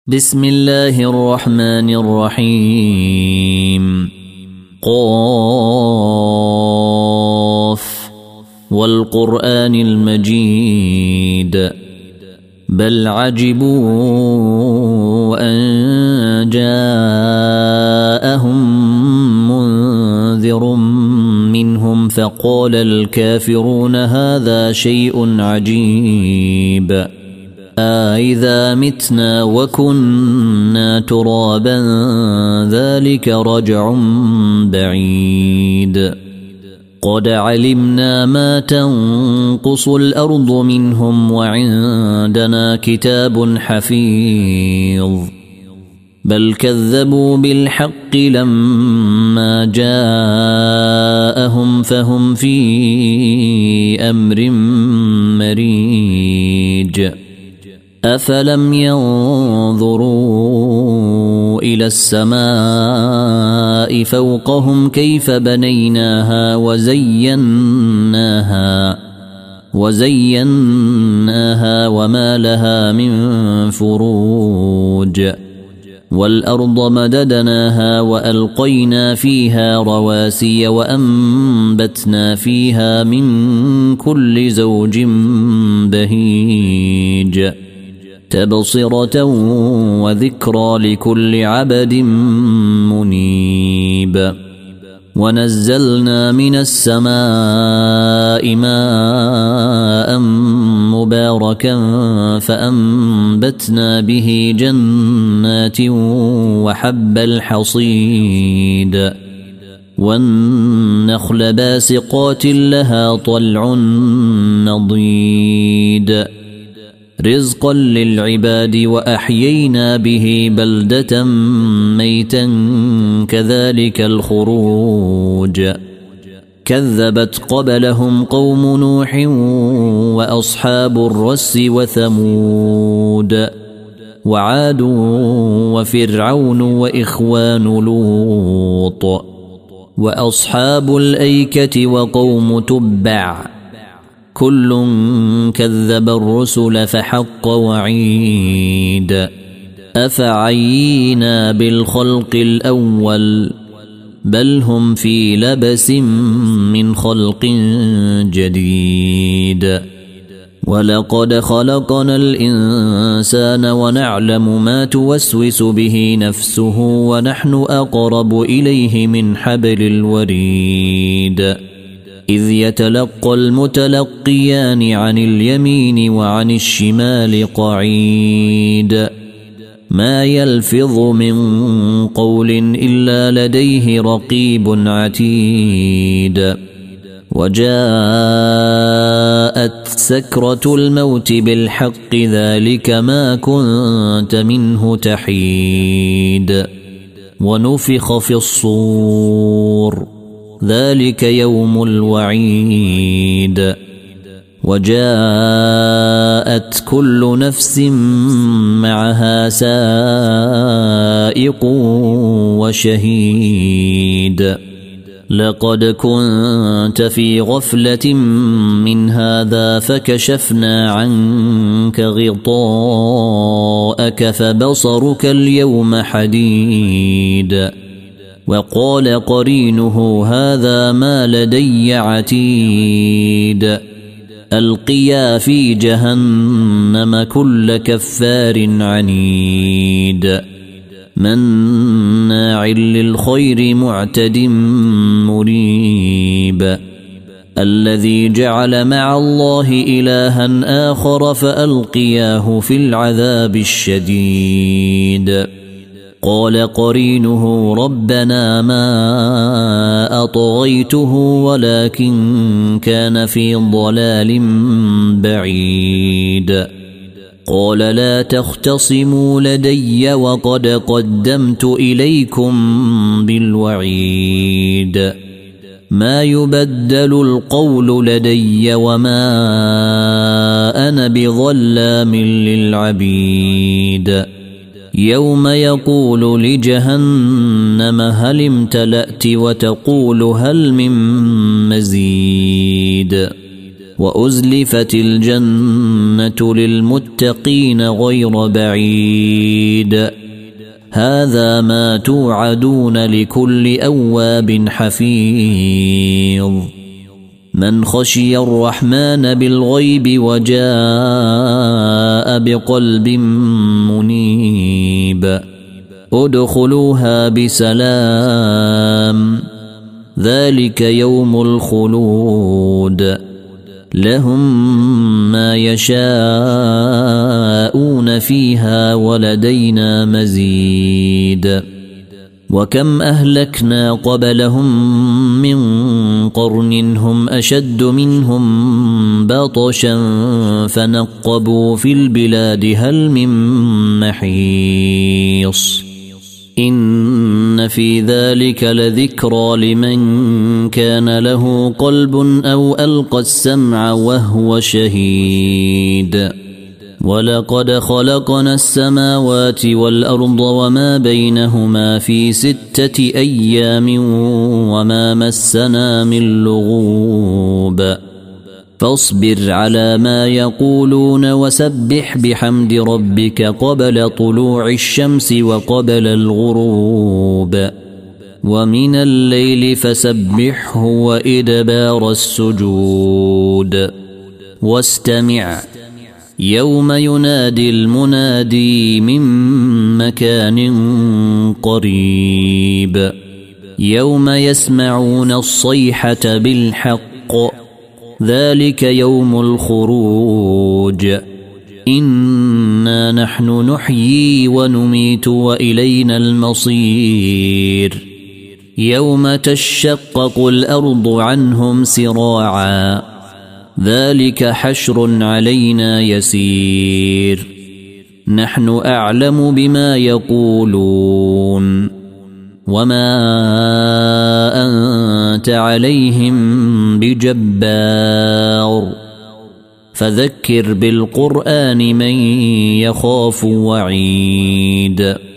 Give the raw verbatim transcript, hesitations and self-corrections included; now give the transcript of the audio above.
بسم الله الرحمن الرحيم. قاف والقرآن المجيد بل عجبوا أن جاءهم منذر منهم فقال الكافرون هذا شيء عجيب أإذا متنا وكنا ترابا ذلك رجع بعيد قد علمنا ما تنقص الأرض منهم وعندنا كتاب حفيظ بل كذبوا بالحق لما جاءهم فهم في أمر مريج أفلم ينظروا إلى السماء فوقهم كيف بنيناها وزيناها وزيناها وما لها من فروج والأرض مددناها وألقينا فيها رواسي وأنبتنا فيها من كل زوج بهيج تبصرة وذكرى لكل عبد منيب ونزلنا من السماء ماء مباركا فأنبتنا به جنات وحب الحصيد والنخل باسقات لها طلع نضيد رزقا للعباد وأحيينا به بلدة ميتا كذلك الخروج كذبت قبلهم قوم نوح وأصحاب الرس وثمود وعاد وفرعون وإخوان لوط وأصحاب الأيكة وقوم تبع كل كذب الرسل فحق وعيد أفعينا بالخلق الأول بل هم في لبس من خلق جديد ولقد خلقنا الإنسان ونعلم ما توسوس به نفسه ونحن أقرب إليه من حبل الوريد إذ يتلقى المتلقيان عن اليمين وعن الشمال قعيد ما يلفظ من قول إلا لديه رقيب عتيد وجاءت سكرة الموت بالحق ذلك ما كنت منه تحيد ونفخ في الصور ذلك يوم الوعيد وجاءت كل نفس معها سائق وشهيد لقد كنت في غفلة من هذا فكشفنا عنك غطاءك فبصرك اليوم حديد وقال قرينه هذا ما لدي عتيد ألقيا في جهنم كل كفار عنيد مناع للخير معتد مريب الذي جعل مع الله إلها آخر فألقياه في العذاب الشديد قال قرينه ربنا ما أطغيته ولكن كان في ضلال بعيد قال لا تختصموا لدي وقد قدمت إليكم بالوعيد ما يبدل القول لدي وما أنا بظلام للعبيد يوم يقول لجهنم هل امتلأت وتقول هل من مزيد وأزلفت الجنة للمتقين غير بعيد هذا ما توعدون لكل أواب حفيظ من خشي الرحمن بالغيب وجاء بقلب منيب ادخلوها بسلام ذلك يوم الخلود لهم ما يشاءون فيها ولدينا مزيد وكم أهلكنا قبلهم من قرن هم أشد منهم بطشا فنقبوا في البلاد هل من محيص إن في ذلك لذكرى لمن كان له قلب أو ألقى السمع وهو شهيد ولقد خلقنا السماوات والأرض وما بينهما في ستة أيام وما مسنا من لغوب فاصبر على ما يقولون وسبح بحمد ربك قبل طلوع الشمس وقبل الغروب ومن الليل فسبحه وإدبار السجود واستمع يوم ينادي المنادي من مكان قريب يوم يسمعون الصيحة بالحق ذلك يوم الخروج إنا نحن نحيي ونميت وإلينا المصير يوم تشقق الأرض عنهم سراعا ذلك حشر علينا يسير نحن أعلم بما يقولون وما أنت عليهم بجبار فذكر بالقرآن من يخاف وعيد